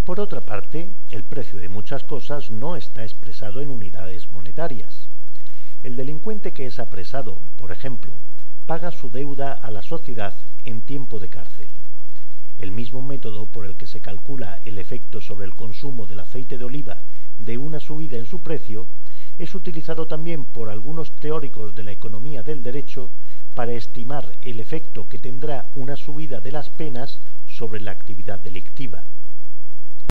Por otra parte, el precio de muchas cosas no está expresado en unidades monetarias. El delincuente que es apresado, por ejemplo, paga su deuda a la sociedad en tiempo de cárcel. El mismo método por el que se calcula el efecto sobre el consumo del aceite de oliva de una subida en su precio es utilizado también por algunos teóricos de la economía del derecho para estimar el efecto que tendrá una subida de las penas sobre la actividad delictiva.